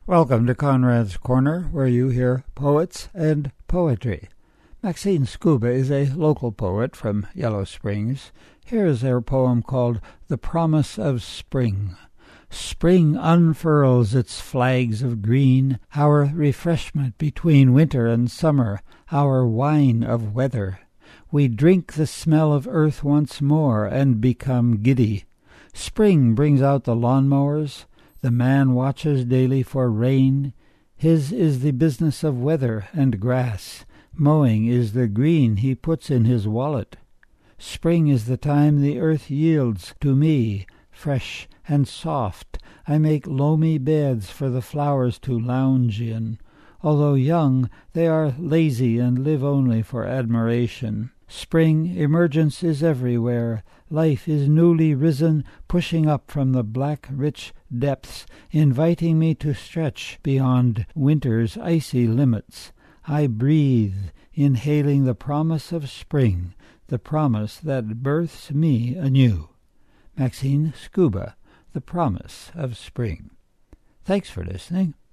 Welcome to Conrad's Corner, where you hear poets and poetry. Maxine Scuba is a local poet from Yellow Springs. Here is her poem called The Promise of Spring. Spring unfurls its flags of green, our refreshment between winter and summer, our wine of weather. We drink the smell of earth once more and become giddy. Spring brings out the lawnmowers. The man watches daily for rain. His is the business of weather and grass. Mowing is the green he puts in his wallet. Spring is the time the earth yields to me, fresh and soft. I make loamy beds for the flowers to lounge in. Although young, they are lazy and live only for admiration. Spring emergence is everywhere. Life is newly risen, pushing up from the black, rich depths, inviting me to stretch beyond winter's icy limits. I breathe, inhaling the promise of spring, the promise that births me anew. Maxine Scuba, The Promise of Spring. Thanks for listening.